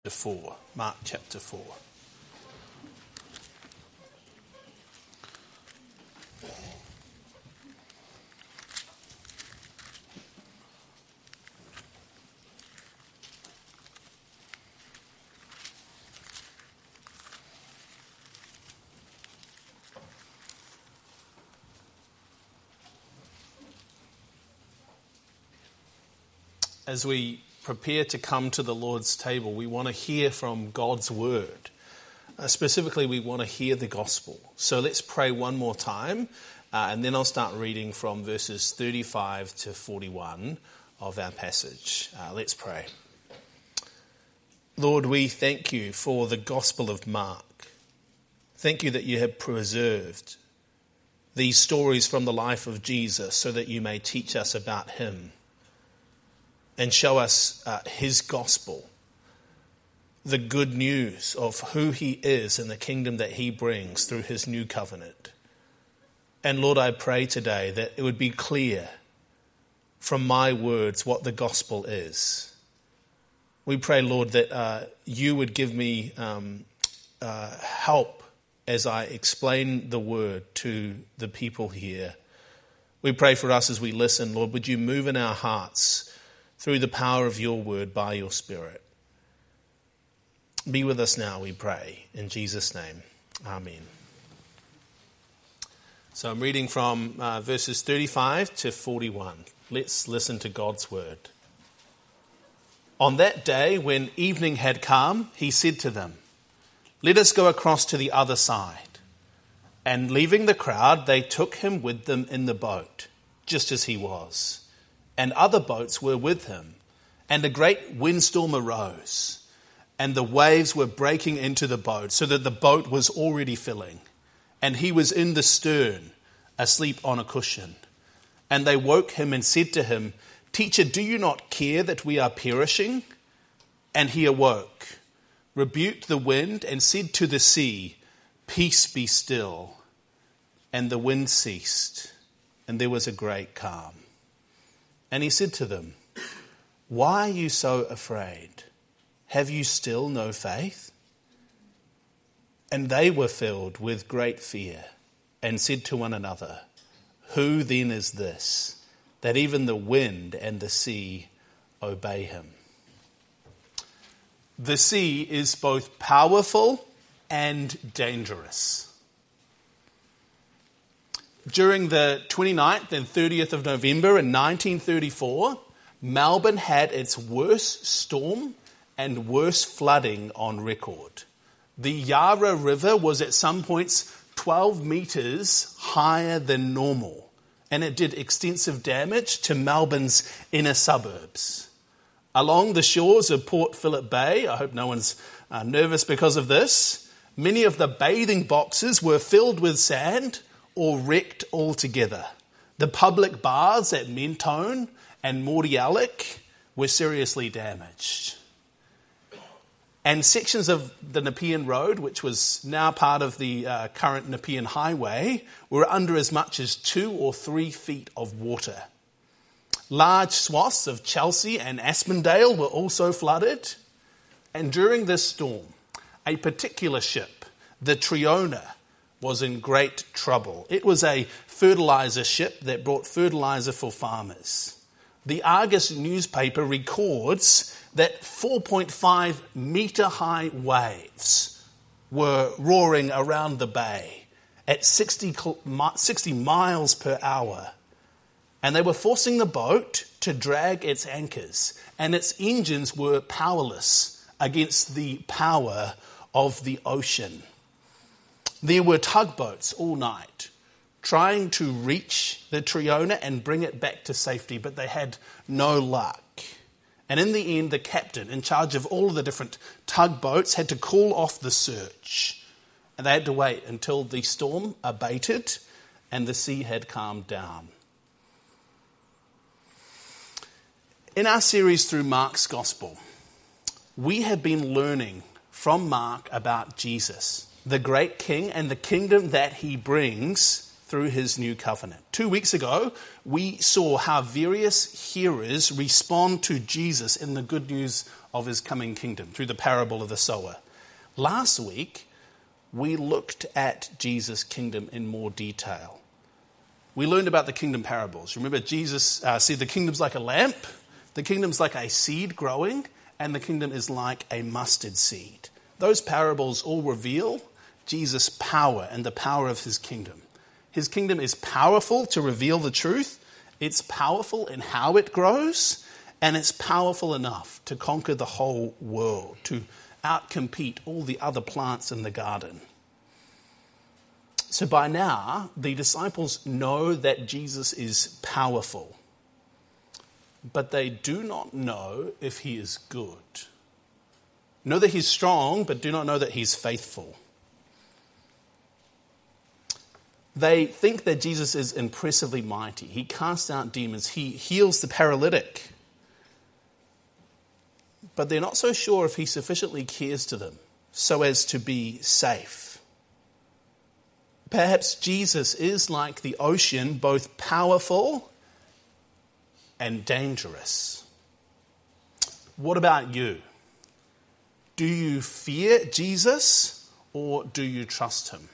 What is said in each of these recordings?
4. Mark chapter 4. As we prepare to come to the Lord's table, we want to hear from God's word. Specifically, we want to hear the gospel. So let's pray one more time, and then I'll start reading from verses 35 to 41 of our passage. Let's pray. Lord, we thank you for the gospel of Mark. Thank you that you have preserved these stories from the life of Jesus so that you may teach us about him and show us his gospel, the good news of who he is and the kingdom that he brings through his new covenant. And Lord, I pray today that it would be clear from my words what the gospel is. We pray, Lord, that you would give me help as I explain the word to the people here. We pray for us as we listen, Lord, would you move in our hearts through the power of your word by your Spirit. Be with us now, we pray. In Jesus' name, amen. So I'm reading from verses 35 to 41. Let's listen to God's word. On that day, when evening had come, he said to them, "Let us go across to the other side." And leaving the crowd, they took him with them in the boat, just as he was. And other boats were with him, and a great windstorm arose, and the waves were breaking into the boat, so that the boat was already filling, and he was in the stern, asleep on a cushion. And they woke him and said to him, "Teacher, do you not care that we are perishing?" And he awoke, rebuked the wind, and said to the sea, "Peace, be still." And the wind ceased, and there was a great calm. And he said to them, "Why are you so afraid? Have you still no faith?" And they were filled with great fear and said to one another, "Who then is this, that even the wind and the sea obey him?" The sea is both powerful and dangerous. During the 29th and 30th of November in 1934, Melbourne had its worst storm and worst flooding on record. The Yarra River was at some points 12 metres higher than normal, and it did extensive damage to Melbourne's inner suburbs. Along the shores of Port Phillip Bay, I hope no one's nervous because of this, many of the bathing boxes were filled with sand or wrecked altogether. The public baths at Mentone and Mordialloc were seriously damaged. And sections of the Nepean Road, which was now part of the current Nepean Highway, were under as much as 2 or 3 feet of water. Large swaths of Chelsea and Aspendale were also flooded. And during this storm, a particular ship, the Triona, was in great trouble. It was a fertilizer ship that brought fertilizer for farmers. The Argus newspaper records that 4.5 metre high waves were roaring around the bay at 60 miles per hour. And they were forcing the boat to drag its anchors, and its engines were powerless against the power of the ocean. There were tugboats all night trying to reach the Triona and bring it back to safety, but they had no luck. And in the end, the captain, in charge of all of the different tugboats, had to call off the search. And they had to wait until the storm abated and the sea had calmed down. In our series through Mark's Gospel, we have been learning from Mark about Jesus, the great King, and the kingdom that he brings through his new covenant. 2 weeks ago, we saw how various hearers respond to Jesus in the good news of his coming kingdom through the parable of the sower. Last week, we looked at Jesus' kingdom in more detail. We learned about the kingdom parables. Remember, Jesus said the kingdom's like a lamp, the kingdom's like a seed growing, and the kingdom is like a mustard seed. Those parables all reveal Jesus' power and the power of his kingdom. His kingdom is powerful to reveal the truth. It's powerful in how it grows, and it's powerful enough to conquer the whole world, to outcompete all the other plants in the garden. So by now, the disciples know that Jesus is powerful, but they do not know if he is good. Know that he's strong, but do not know that he's faithful. They think that Jesus is impressively mighty. He casts out demons. He heals the paralytic. But they're not so sure if he sufficiently cares to them so as to be safe. Perhaps Jesus is like the ocean, both powerful and dangerous. What about you? Do you fear Jesus or do you trust him?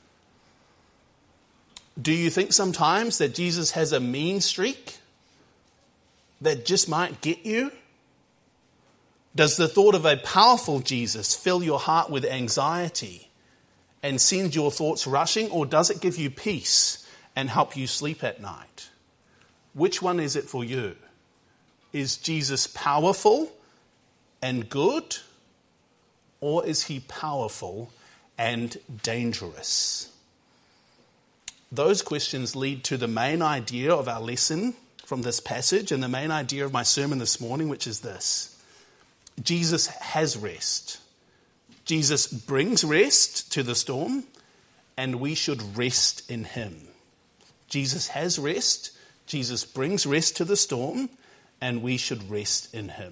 Do you think sometimes that Jesus has a mean streak that just might get you? Does the thought of a powerful Jesus fill your heart with anxiety and send your thoughts rushing, or does it give you peace and help you sleep at night? Which one is it for you? Is Jesus powerful and good, or is he powerful and dangerous? Those questions lead to the main idea of our lesson from this passage and the main idea of my sermon this morning, which is this. Jesus has rest. Jesus brings rest to the storm, and we should rest in him. Jesus has rest. Jesus brings rest to the storm, and we should rest in him.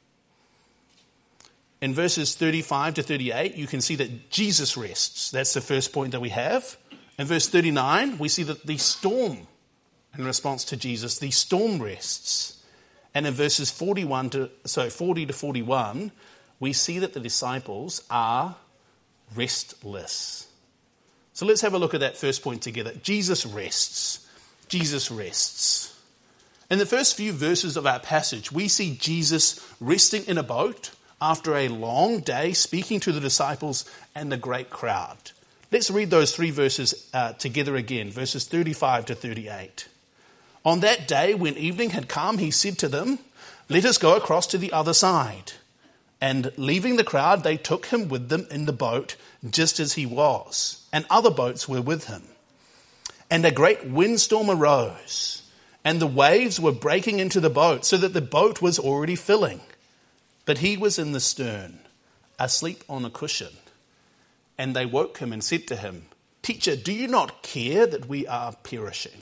In verses 35 to 38, you can see that Jesus rests. That's the first point that we have. In verse 39, we see that the storm, in response to Jesus, the storm rests. And in verses 40 to 41, we see that the disciples are restless. So let's have a look at that first point together. Jesus rests. Jesus rests. In the first few verses of our passage, we see Jesus resting in a boat after a long day speaking to the disciples and the great crowd. Let's read those 3 verses together again, verses 35 to 38. On that day, when evening had come, he said to them, "Let us go across to the other side." And leaving the crowd, they took him with them in the boat, just as he was, and other boats were with him. And a great windstorm arose, and the waves were breaking into the boat, so that the boat was already filling. But he was in the stern, asleep on a cushion. And they woke him and said to him, "Teacher, do you not care that we are perishing?"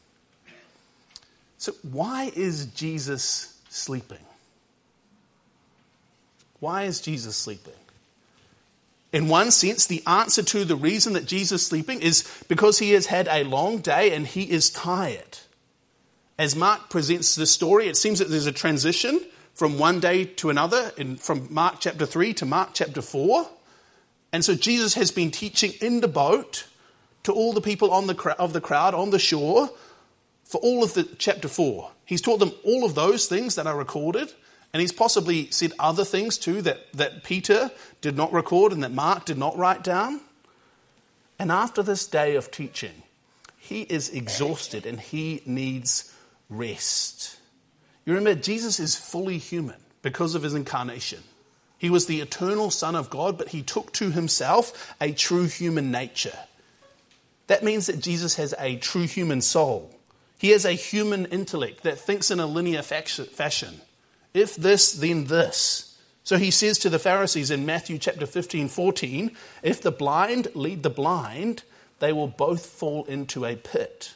So why is Jesus sleeping? Why is Jesus sleeping? In one sense, the answer to the reason that Jesus is sleeping is because he has had a long day and he is tired. As Mark presents the story, it seems that there's a transition from one day to another, from Mark chapter 3 to Mark chapter 4. And so Jesus has been teaching in the boat to all the people of the crowd on the shore for all of the chapter 4. He's taught them all of those things that are recorded, and he's possibly said other things too that Peter did not record and that Mark did not write down. And after this day of teaching, he is exhausted and he needs rest. You remember, Jesus is fully human because of his incarnation. He was the eternal Son of God, but he took to himself a true human nature. That means that Jesus has a true human soul. He has a human intellect that thinks in a linear fashion. If this, then this. So he says to the Pharisees in Matthew chapter 15:14, if the blind lead the blind, they will both fall into a pit.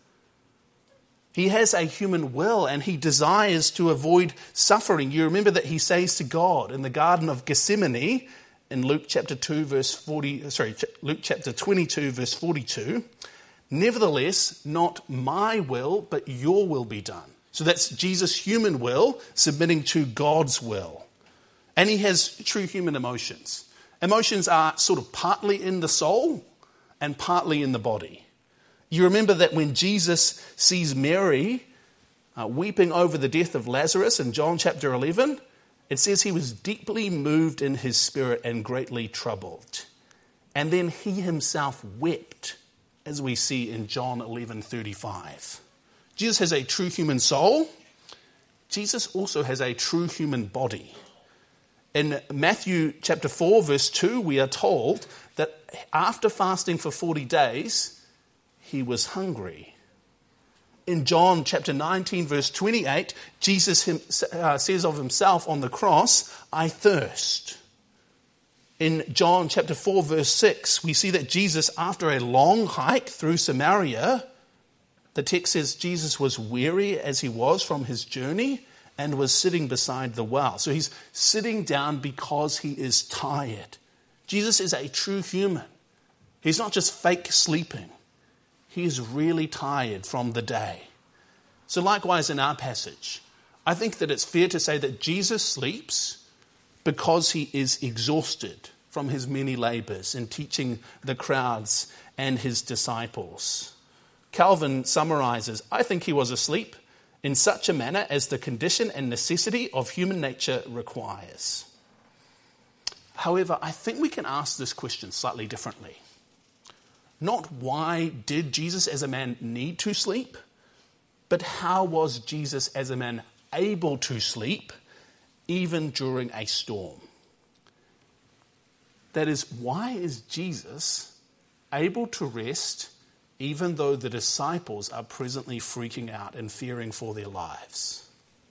He has a human will and he desires to avoid suffering. You remember that he says to God in the Garden of Gethsemane in Luke chapter 22 verse 42, Nevertheless, not my will, but your will be done. So that's Jesus' human will submitting to God's will. And he has true human emotions. Emotions are sort of partly in the soul and partly in the body. You remember that when Jesus sees Mary weeping over the death of Lazarus in John chapter 11, it says he was deeply moved in his spirit and greatly troubled. And then he himself wept, as we see in John 11:35. Jesus has a true human soul. Jesus also has a true human body. In Matthew chapter 4, verse 2, we are told that after fasting for 40 days, he was hungry. In John chapter 19, verse 28, Jesus says of himself on the cross, I thirst. In John chapter 4, verse 6, we see that Jesus, after a long hike through Samaria, the text says Jesus was weary as he was from his journey and was sitting beside the well. So he's sitting down because he is tired. Jesus is a true human. He's not just fake sleeping. He is really tired from the day. So likewise in our passage, I think that it's fair to say that Jesus sleeps because he is exhausted from his many labors in teaching the crowds and his disciples. Calvin summarizes, I think he was asleep in such a manner as the condition and necessity of human nature requires. However, I think we can ask this question slightly differently. Not why did Jesus as a man need to sleep, but how was Jesus as a man able to sleep even during a storm? That is, why is Jesus able to rest even though the disciples are presently freaking out and fearing for their lives?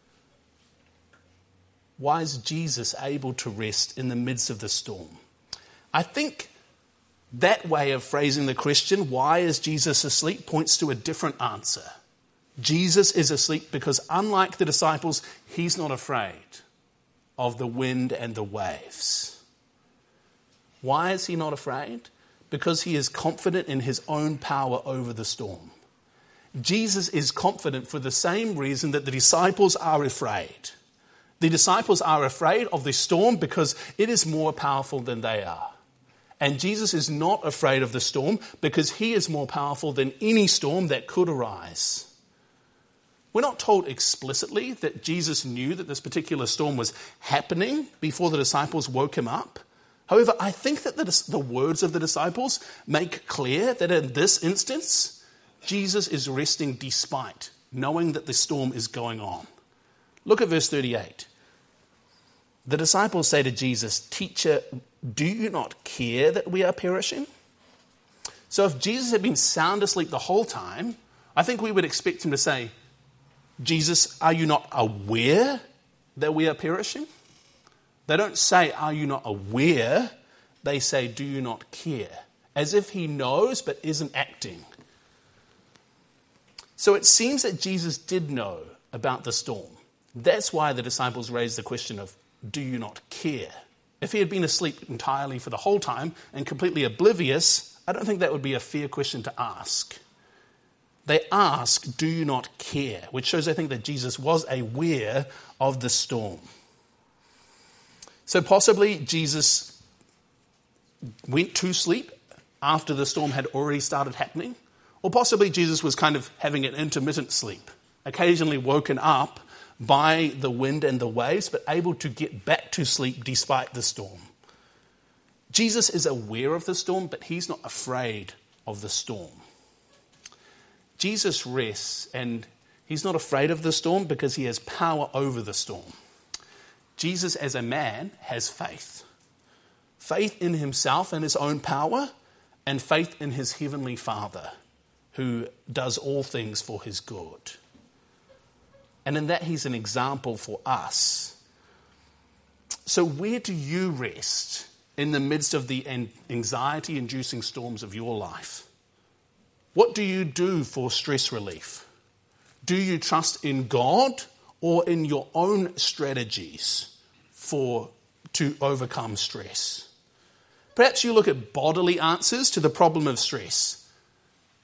Why is Jesus able to rest in the midst of the storm? I think that way of phrasing the question, why is Jesus asleep, points to a different answer. Jesus is asleep because, unlike the disciples, he's not afraid of the wind and the waves. Why is he not afraid? Because he is confident in his own power over the storm. Jesus is confident for the same reason that the disciples are afraid. The disciples are afraid of the storm because it is more powerful than they are. And Jesus is not afraid of the storm because he is more powerful than any storm that could arise. We're not told explicitly that Jesus knew that this particular storm was happening before the disciples woke him up. However, I think that the words of the disciples make clear that in this instance, Jesus is resting despite knowing that the storm is going on. Look at verse 38. The disciples say to Jesus, "Teacher, do you not care that we are perishing?" So if Jesus had been sound asleep the whole time, I think we would expect him to say, "Jesus, are you not aware that we are perishing?" They don't say, "Are you not aware?" They say, "Do you not care?" As if he knows but isn't acting. So it seems that Jesus did know about the storm. That's why the disciples raised the question of, "Do you not care?" If he had been asleep entirely for the whole time and completely oblivious, I don't think that would be a fair question to ask. They ask, "Do you not care?" which shows, I think, that Jesus was aware of the storm. So possibly Jesus went to sleep after the storm had already started happening, or possibly Jesus was kind of having an intermittent sleep, occasionally woken up by the wind and the waves, but able to get back to sleep despite the storm. Jesus is aware of the storm, but he's not afraid of the storm. Jesus rests, and he's not afraid of the storm because he has power over the storm. Jesus as a man has faith. Faith in himself and his own power, and faith in his heavenly Father, who does all things for his good. And in that, he's an example for us. So where do you rest in the midst of the anxiety-inducing storms of your life? What do you do for stress relief? Do you trust in God or in your own strategies to overcome stress? Perhaps you look at bodily answers to the problem of stress.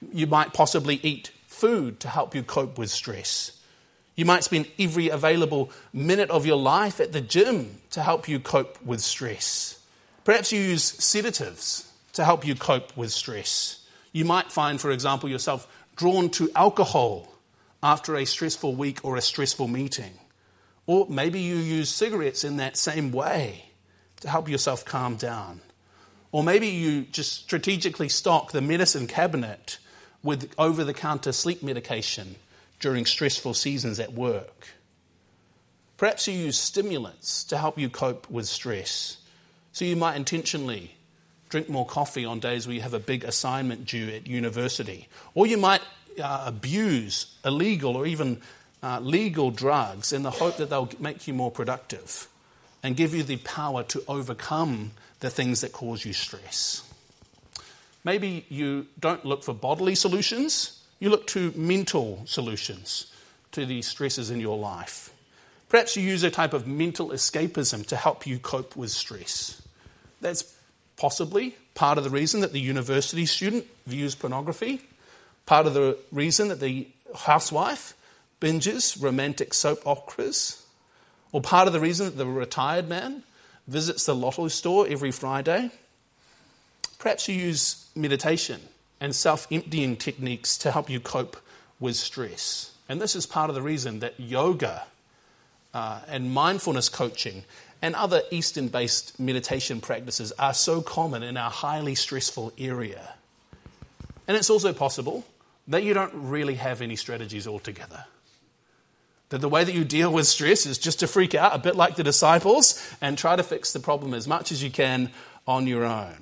You might possibly eat food to help you cope with stress. You might spend every available minute of your life at the gym to help you cope with stress. Perhaps you use sedatives to help you cope with stress. You might find, for example, yourself drawn to alcohol after a stressful week or a stressful meeting. Or maybe you use cigarettes in that same way to help yourself calm down. Or maybe you just strategically stock the medicine cabinet with over-the-counter sleep medication during stressful seasons at work. Perhaps you use stimulants to help you cope with stress. So you might intentionally drink more coffee on days where you have a big assignment due at university. Or you might abuse illegal or even legal drugs in the hope that they'll make you more productive and give you the power to overcome the things that cause you stress. Maybe you don't look for bodily solutions, you look to mental solutions to these stresses in your life. Perhaps you use a type of mental escapism to help you cope with stress. That's possibly part of the reason that the university student views pornography, part of the reason that the housewife binges romantic soap operas, or part of the reason that the retired man visits the lotto store every Friday. Perhaps you use meditation and self-emptying techniques to help you cope with stress. And this is part of the reason that yoga and mindfulness coaching and other Eastern-based meditation practices are so common in our highly stressful area. And it's also possible that you don't really have any strategies altogether. That the way that you deal with stress is just to freak out, a bit like the disciples, and try to fix the problem as much as you can on your own.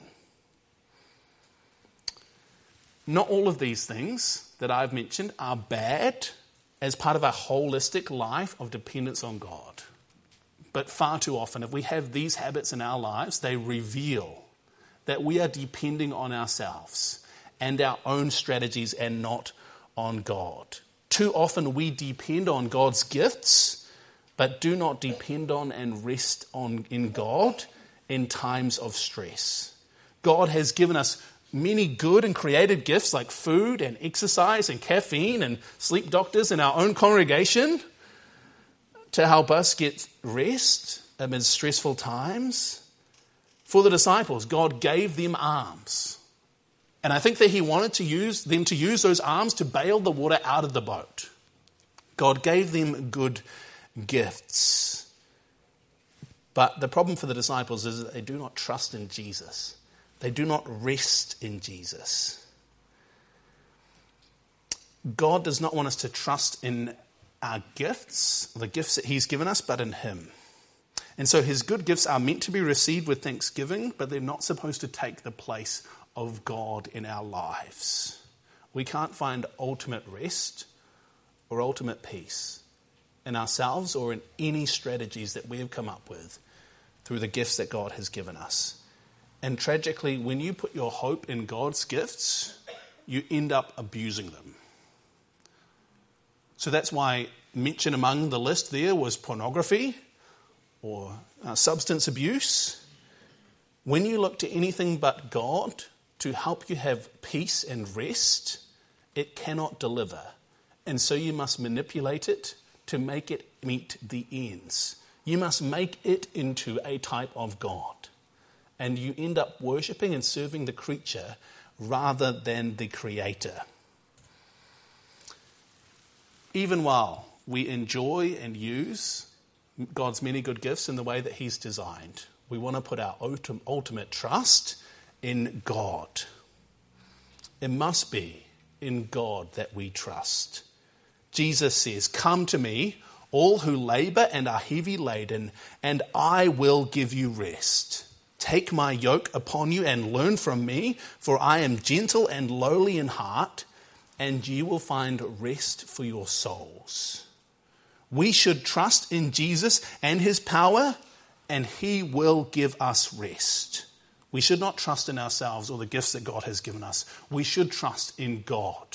Not all of these things that I've mentioned are bad as part of our holistic life of dependence on God. But far too often, if we have these habits in our lives, they reveal that we are depending on ourselves and our own strategies and not on God. Too often we depend on God's gifts, but do not depend on and rest in God in times of stress. God has given us many good and creative gifts like food and exercise and caffeine and sleep doctors in our own congregation to help us get rest amid stressful times. For the disciples, God gave them arms. And I think that he wanted them to use those arms to bail the water out of the boat. God gave them good gifts. But the problem for the disciples is that they do not trust in Jesus. They do not rest in Jesus. God does not want us to trust in our gifts, the gifts that he's given us, but in him. And so his good gifts are meant to be received with thanksgiving, but they're not supposed to take the place of God in our lives. We can't find ultimate rest or ultimate peace in ourselves or in any strategies that we have come up with through the gifts that God has given us. And tragically, when you put your hope in God's gifts, you end up abusing them. So that's why mentioned among the list there was pornography or substance abuse. When you look to anything but God to help you have peace and rest, it cannot deliver. And so you must manipulate it to make it meet the ends. You must make it into a type of God. And you end up worshipping and serving the creature rather than the creator. Even while we enjoy and use God's many good gifts in the way that he's designed, we want to put our ultimate trust in God. It must be in God that we trust. Jesus says, "Come to me, all who labor and are heavy laden, and I will give you rest. Take my yoke upon you and learn from me, for I am gentle and lowly in heart, and you will find rest for your souls." We should trust in Jesus and his power, and he will give us rest. We should not trust in ourselves or the gifts that God has given us. We should trust in God,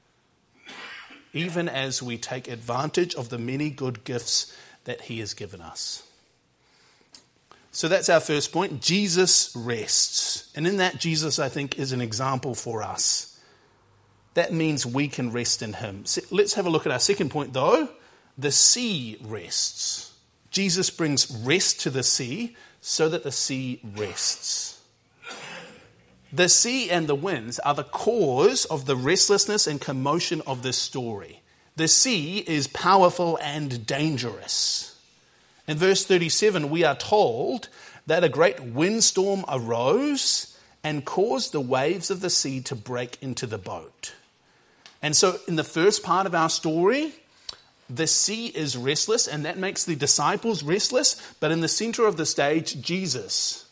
even as we take advantage of the many good gifts that he has given us. So that's our first point. Jesus rests. And in that, Jesus, I think, is an example for us. that means we can rest in him. Let's have a look at our second point, though. The sea rests. Jesus brings rest to the sea so that the sea rests. The sea and the winds are the cause of the restlessness and commotion of this story. The sea is powerful and dangerous. In verse 37, we are told that a great windstorm arose and caused the waves of the sea to break into the boat. And so in the first part of our story, the sea is restless, and that makes the disciples restless. But in the center of the stage, Jesus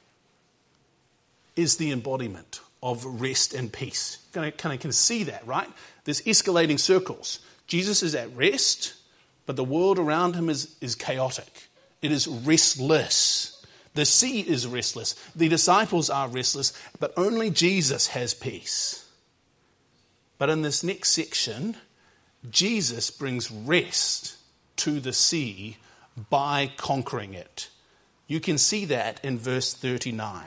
is the embodiment of rest and peace. Kind of can see that, right? There's escalating circles. Jesus is at rest, but the world around him is chaotic. It is restless. The sea is restless. The disciples are restless, but only Jesus has peace. But in this next section, Jesus brings rest to the sea by conquering it. You can see that in verse 39.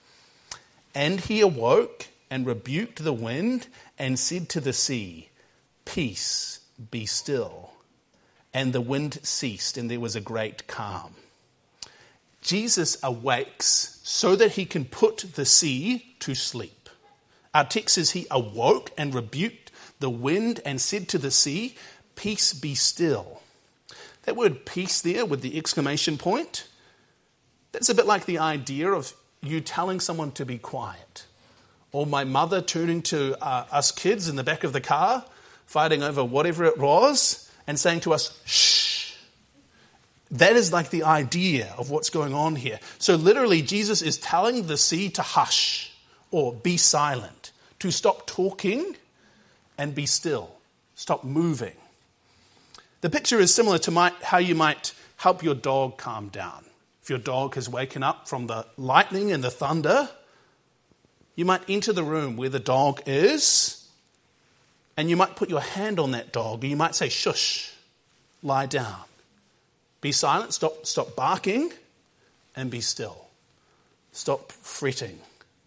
And he awoke and rebuked the wind and said to the sea, "Peace, be still." And the wind ceased, and there was a great calm. Jesus awakes so that he can put the sea to sleep. Our text says he awoke and rebuked the wind and said to the sea, "Peace, be still." That word peace there with the exclamation point, that's a bit like the idea of you telling someone to be quiet. Or my mother turning to us kids in the back of the car, fighting over whatever it was, and saying to us, "Shh." That is like the idea of what's going on here. So literally, Jesus is telling the sea to hush or be silent, to stop talking and be still, stop moving. The picture is similar to how you might help your dog calm down. If your dog has woken up from the lightning and the thunder, you might enter the room where the dog is, and you might put your hand on that dog, or you might say, "Shush, lie down. Be silent, stop barking, and be still. Stop fretting."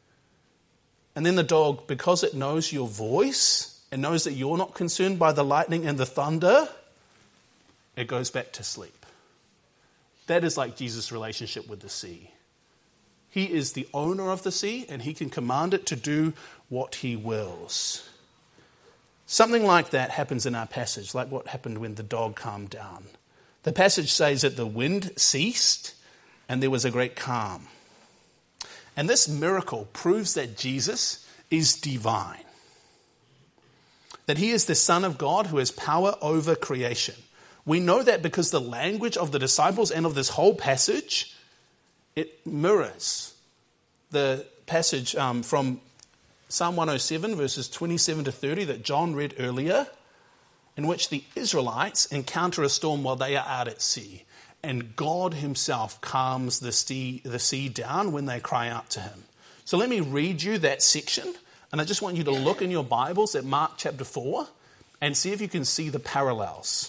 And then the dog, because it knows your voice and knows that you're not concerned by the lightning and the thunder, it goes back to sleep. That is like Jesus' relationship with the sea. He is the owner of the sea, and he can command it to do what he wills. Something like that happens in our passage, like what happened when the dog calmed down. The passage says that the wind ceased and there was a great calm. And this miracle proves that Jesus is divine. That he is the Son of God who has power over creation. We know that because the language of the disciples and of this whole passage, it mirrors the passage from Psalm 107 verses 27 to 30 that John read earlier, in which the Israelites encounter a storm while they are out at sea. And God himself calms the sea down when they cry out to him. So let me read you that section. And I just want you to look in your Bibles at Mark chapter 4 and see if you can see the parallels.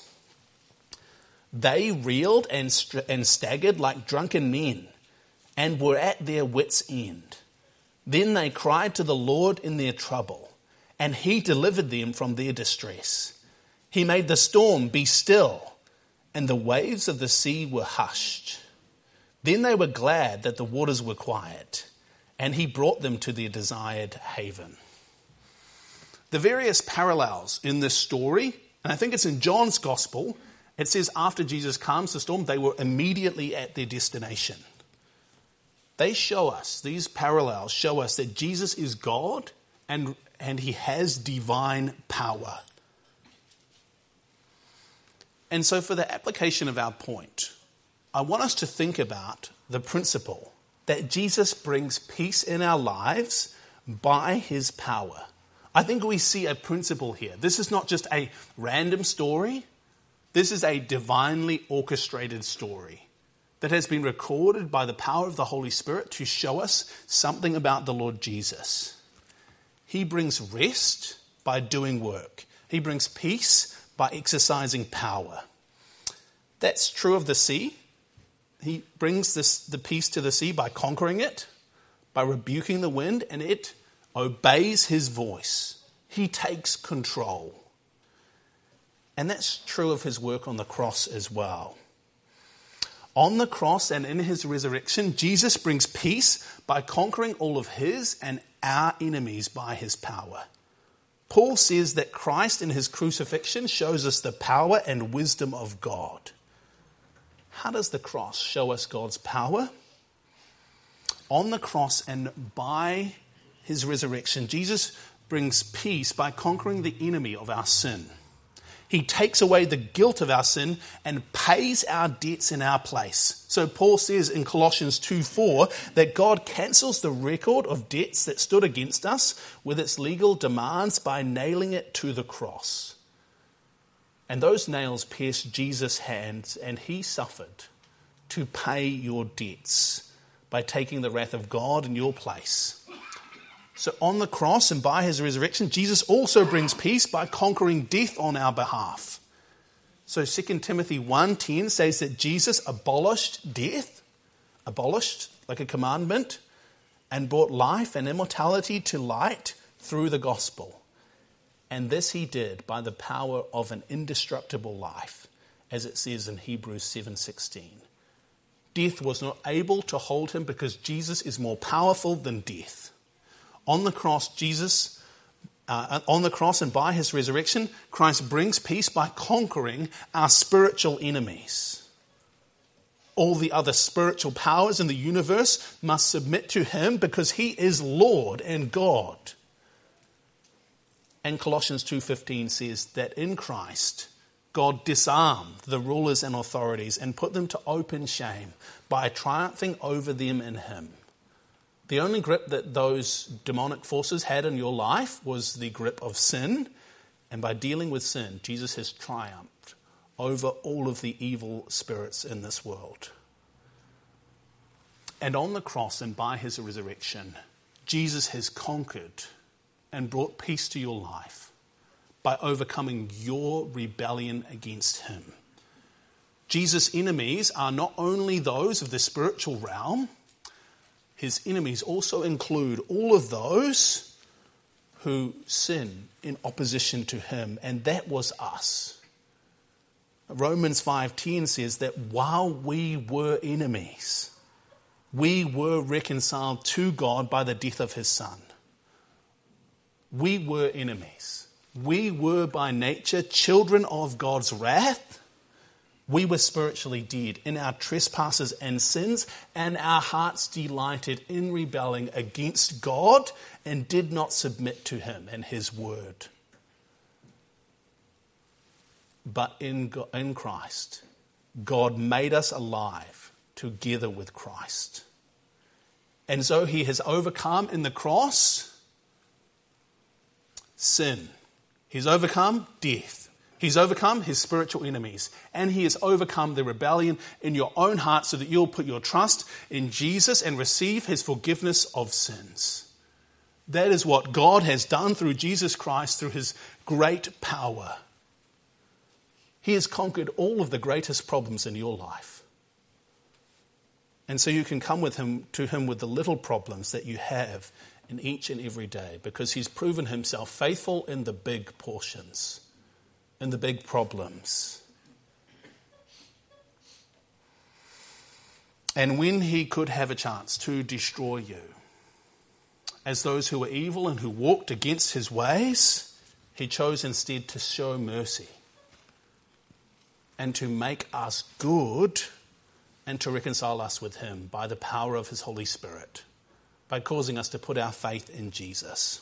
They reeled and staggered like drunken men and were at their wits' end. Then they cried to the Lord in their trouble, and he delivered them from their distress. He made the storm be still, and the waves of the sea were hushed. Then they were glad that the waters were quiet, and he brought them to their desired haven. The various parallels in this story, and I think it's in John's Gospel, it says after Jesus calms the storm, they were immediately at their destination. They show us, these parallels show us that Jesus is God and he has divine power. And so for the application of our point, I want us to think about the principle that Jesus brings peace in our lives by his power. I think we see a principle here. This is not just a random story. This is a divinely orchestrated story that has been recorded by the power of the Holy Spirit to show us something about the Lord Jesus. He brings rest by doing work. He brings peace by exercising power. That's true of the sea. He brings the peace to the sea by conquering it, by rebuking the wind, and it obeys his voice. He takes control. And that's true of his work on the cross as well. On the cross and in his resurrection, Jesus brings peace by conquering all of his and our enemies by his power. Paul says that Christ in his crucifixion shows us the power and wisdom of God. How does the cross show us God's power? On the cross and by his resurrection, Jesus brings peace by conquering the enemy of our sin. He takes away the guilt of our sin and pays our debts in our place. So Paul says in Colossians 2:4 that God cancels the record of debts that stood against us with its legal demands by nailing it to the cross. And those nails pierced Jesus' hands, and he suffered to pay your debts by taking the wrath of God in your place. So on the cross and by his resurrection, Jesus also brings peace by conquering death on our behalf. So 2 Timothy 1:10 says that Jesus abolished death, abolished like a commandment, and brought life and immortality to light through the gospel. And this he did by the power of an indestructible life, as it says in Hebrews 7:16. Death was not able to hold him because Jesus is more powerful than death. On the cross, and by his resurrection, Christ brings peace by conquering our spiritual enemies. All the other spiritual powers in the universe must submit to him because he is Lord and God. And Colossians 2:15 says that in Christ, God disarmed the rulers and authorities and put them to open shame by triumphing over them in him. The only grip that those demonic forces had in your life was the grip of sin. And by dealing with sin, Jesus has triumphed over all of the evil spirits in this world. And on the cross and by his resurrection, Jesus has conquered and brought peace to your life by overcoming your rebellion against him. Jesus' enemies are not only those of the spiritual realm, his enemies also include all of those who sin in opposition to him, and that was us. Romans 5:10 says that while we were enemies, we were reconciled to God by the death of his Son. We were enemies. We were by nature children of God's wrath. We were spiritually dead in our trespasses and sins, and our hearts delighted in rebelling against God and did not submit to him and his word. But in Christ, God made us alive together with Christ. And so he has overcome in the cross sin. He's overcome death. He's overcome his spiritual enemies, and he has overcome the rebellion in your own heart so that you'll put your trust in Jesus and receive his forgiveness of sins. That is what God has done through Jesus Christ, through his great power. He has conquered all of the greatest problems in your life. And so you can come to him with the little problems that you have in each and every day, because he's proven himself faithful in the big portions, in the big problems. And when he could have a chance to destroy you as those who were evil and who walked against his ways, he chose instead to show mercy and to make us good and to reconcile us with him by the power of his Holy Spirit, by causing us to put our faith in Jesus.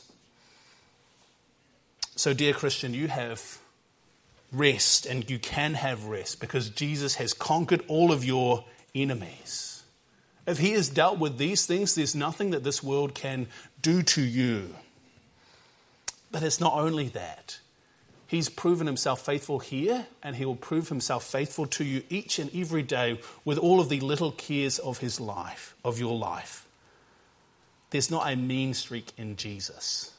So, dear Christian, you have rest, and you can have rest because Jesus has conquered all of your enemies. If he has dealt with these things, there's nothing that this world can do to you. But it's not only that. He's proven himself faithful here, and he will prove himself faithful to you each and every day with all of the little cares of his life, of your life. There's not a mean streak in Jesus.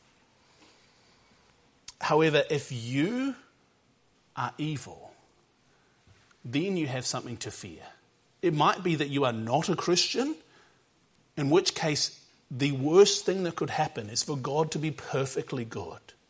However, if you are evil, then you have something to fear. It might be that you are not a Christian, in which case the worst thing that could happen is for God to be perfectly good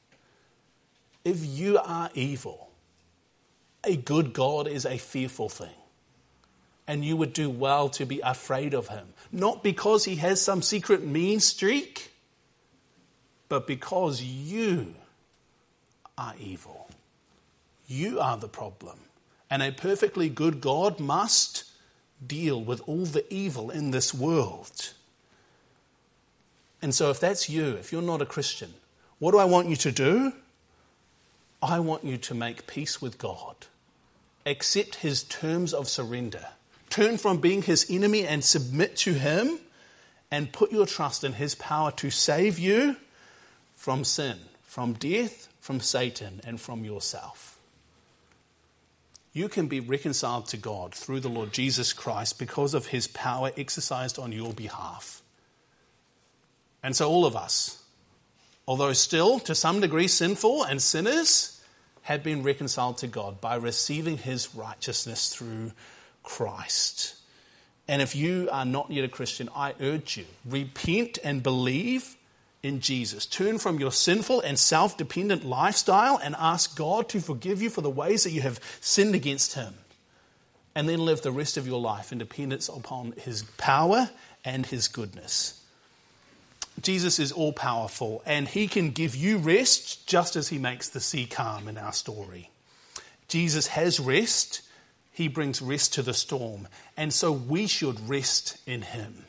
If you are evil, a good God is a fearful thing. And you would do well to be afraid of him. Not because he has some secret mean streak, but because you are evil. You are the problem. And a perfectly good God must deal with all the evil in this world. And so if that's you, if you're not a Christian, what do I want you to do? I want you to make peace with God. Accept his terms of surrender. Turn from being his enemy and submit to him, and put your trust in his power to save you from sin, from death, from Satan, and from yourself. You can be reconciled to God through the Lord Jesus Christ because of his power exercised on your behalf. And so all of us, although still to some degree sinful and sinners, have been reconciled to God by receiving his righteousness through Christ. And if you are not yet a Christian, I urge you, repent and believe in Jesus. Turn from your sinful and self-dependent lifestyle and ask God to forgive you for the ways that you have sinned against him. And then live the rest of your life in dependence upon his power and his goodness. Jesus is all-powerful, and he can give you rest just as he makes the sea calm in our story. Jesus has rest. He brings rest to the storm, and so we should rest in him.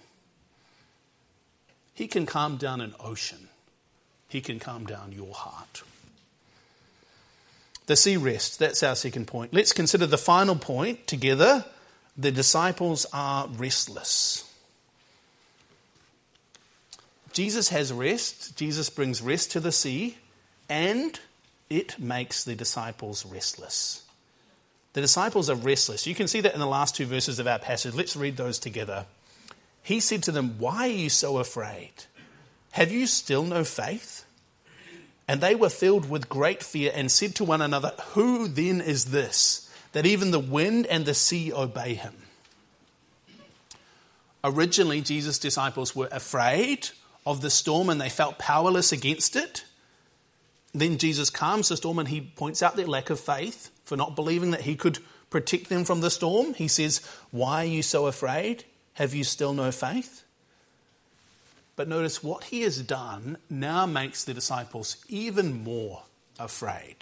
He can calm down an ocean. He can calm down your heart. The sea rests, that's our second point. Let's consider the final point together. The disciples are restless. Jesus has rest. Jesus brings rest to the sea, and it makes the disciples restless. The disciples are restless. You can see that in the last two verses of our passage. Let's read those together. He said to them, "Why are you so afraid? Have you still no faith?" And they were filled with great fear and said to one another, "Who then is this, that even the wind and the sea obey him?" Originally, Jesus' disciples were afraid of the storm and they felt powerless against it. Then Jesus calms the storm and he points out their lack of faith for not believing that he could protect them from the storm. He says, "Why are you so afraid? Have you still no faith?" But notice what he has done now makes the disciples even more afraid.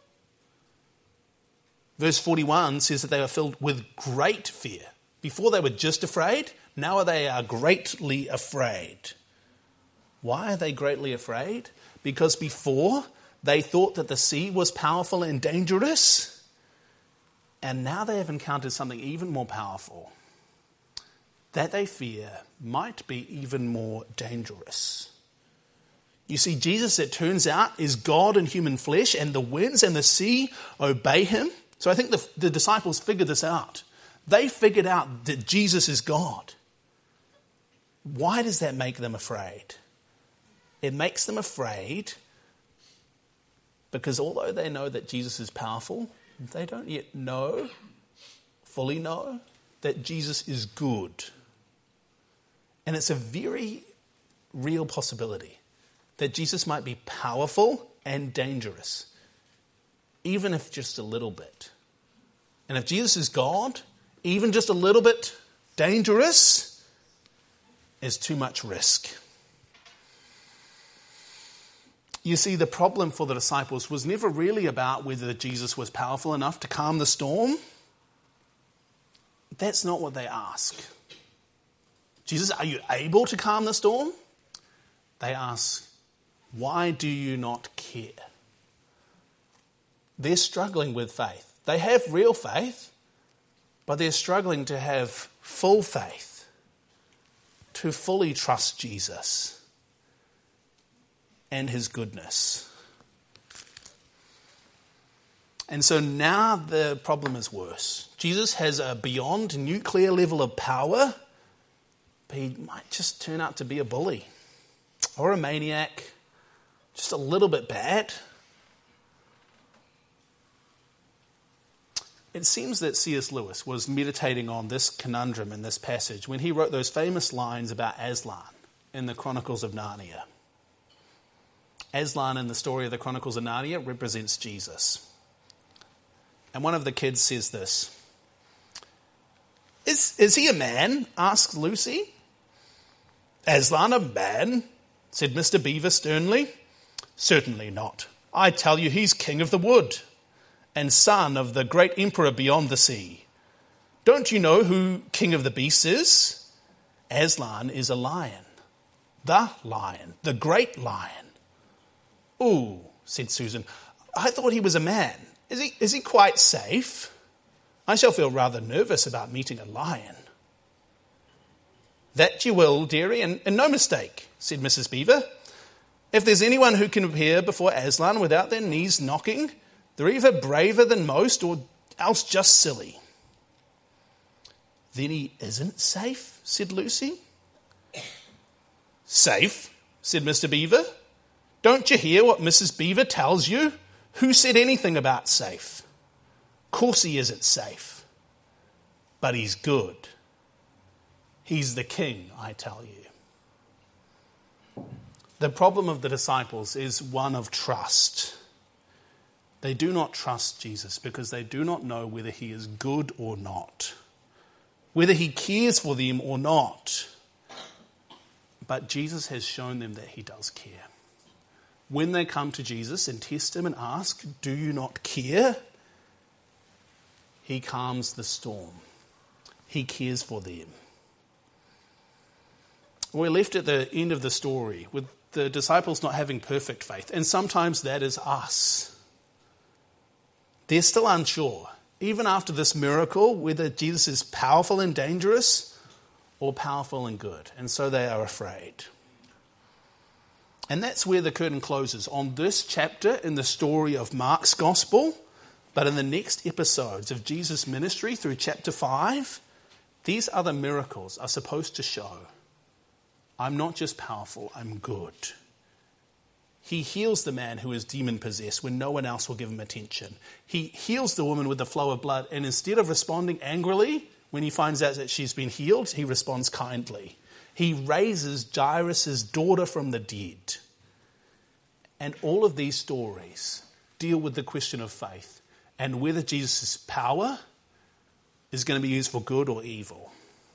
Verse 41 says that they were filled with great fear. Before they were just afraid, now they are greatly afraid. Why are they greatly afraid? Because before they thought that the sea was powerful and dangerous, and now they have encountered something even more powerful that they fear might be even more dangerous. You see, Jesus, it turns out, is God in human flesh, and the winds and the sea obey him. So I think the disciples figured this out. They figured out that Jesus is God. Why does that make them afraid? It makes them afraid because although they know that Jesus is powerful, they don't yet fully know, that Jesus is good. And it's a very real possibility that Jesus might be powerful and dangerous, even if just a little bit. And if Jesus is God, even just a little bit dangerous is too much risk. You see, the problem for the disciples was never really about whether Jesus was powerful enough to calm the storm. That's not what they ask. Jesus, are you able to calm the storm? They ask, why do you not care? They're struggling with faith. They have real faith, but they're struggling to have full faith, to fully trust Jesus and his goodness. And so now the problem is worse. Jesus has a beyond nuclear level of power, but he might just turn out to be a bully or a maniac, just a little bit bad. It seems that C.S. Lewis was meditating on this conundrum in this passage when he wrote those famous lines about Aslan in the Chronicles of Narnia. Aslan in the story of the Chronicles of Narnia represents Jesus. And one of the kids says this. Is he a man? Asked Lucy. Aslan a man? Said Mr. Beaver sternly. Certainly not. I tell you he's king of the wood and son of the great emperor beyond the sea. Don't you know who king of the beasts is? Aslan is a lion, the great lion. Ooh, said Susan, I thought he was a man. Is he quite safe? I shall feel rather nervous about meeting a lion. That you will, dearie, and no mistake, said Mrs. Beaver. If there's anyone who can appear before Aslan without their knees knocking, they're either braver than most or else just silly. Then he isn't safe, said Lucy. Safe, said Mr. Beaver. Don't you hear what Mrs. Beaver tells you? Who said anything about safe? Of course he isn't safe, but he's good. He's the king, I tell you. The problem of the disciples is one of trust. They do not trust Jesus because they do not know whether he is good or not, whether he cares for them or not. But Jesus has shown them that he does care. When they come to Jesus and test him and ask, do you not care? He calms the storm. He cares for them. We're left at the end of the story with the disciples not having perfect faith, and sometimes that is us. They're still unsure, even after this miracle, whether Jesus is powerful and dangerous or powerful and good, and so they are afraid. And that's where the curtain closes on this chapter in the story of Mark's Gospel. But in the next episodes of Jesus' ministry through chapter 5, these other miracles are supposed to show, I'm not just powerful, I'm good. He heals the man who is demon-possessed when no one else will give him attention. He heals the woman with the flow of blood, and instead of responding angrily when he finds out that she's been healed, he responds kindly. He raises Jairus' daughter from the dead. And all of these stories deal with the question of faith and whether Jesus' power is going to be used for good or evil.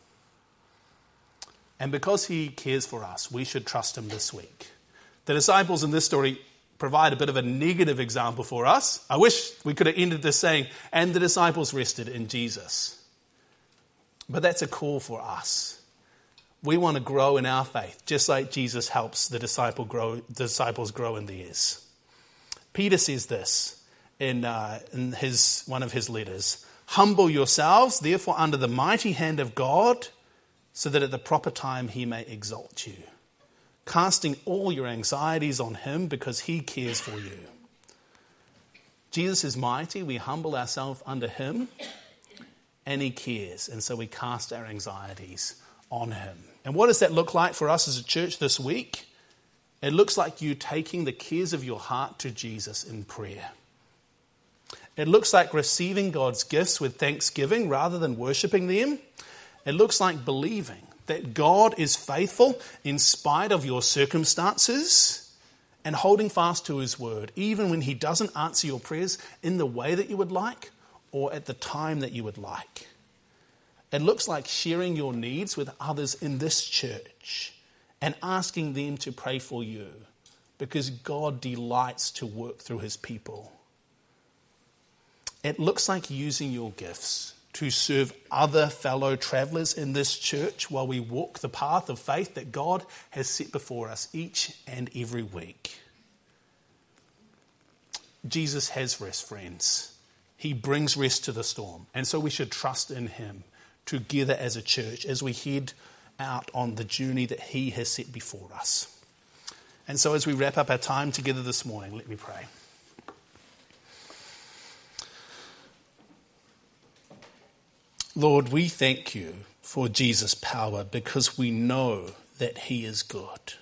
And because he cares for us, we should trust him this week. The disciples in this story provide a bit of a negative example for us. I wish we could have ended this saying, and the disciples rested in Jesus. But that's a call for us. We want to grow in our faith, just like Jesus helps the disciples grow in theirs. Peter says this in one of his letters. Humble yourselves, therefore, under the mighty hand of God, so that at the proper time he may exalt you, casting all your anxieties on him because he cares for you. Jesus is mighty. We humble ourselves under him, and he cares, and so we cast our anxieties on him. And what does that look like for us as a church this week? It looks like you taking the cares of your heart to Jesus in prayer. It looks like receiving God's gifts with thanksgiving rather than worshipping them. It looks like believing that God is faithful in spite of your circumstances and holding fast to his word, even when he doesn't answer your prayers in the way that you would like or at the time that you would like. It looks like sharing your needs with others in this church and asking them to pray for you because God delights to work through his people. It looks like using your gifts to serve other fellow travelers in this church while we walk the path of faith that God has set before us each and every week. Jesus has rest, friends. He brings rest to the storm, and so we should trust in him together as a church as we head out on the journey that he has set before us. And so as we wrap up our time together this morning, let me pray. Lord, we thank you for Jesus' power because we know that he is good.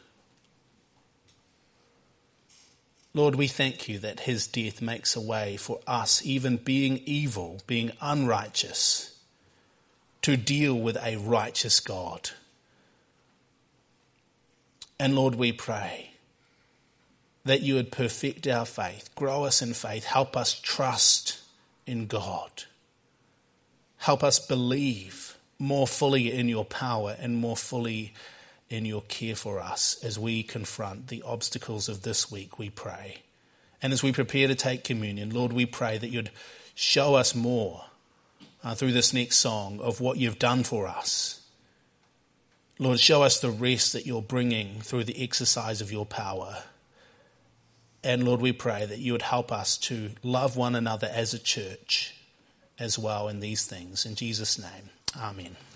Lord, we thank you that his death makes a way for us, even being evil, being unrighteous, to deal with a righteous God. And Lord, we pray that you would perfect our faith, grow us in faith, help us trust in God. Help us believe more fully in your power and more fully in your care for us as we confront the obstacles of this week, we pray. And as we prepare to take communion, Lord, we pray that you'd show us more through this next song of what you've done for us. Lord, show us the rest that you're bringing through the exercise of your power. And Lord, we pray that you would help us to love one another as a church as well in these things. In Jesus' name, amen.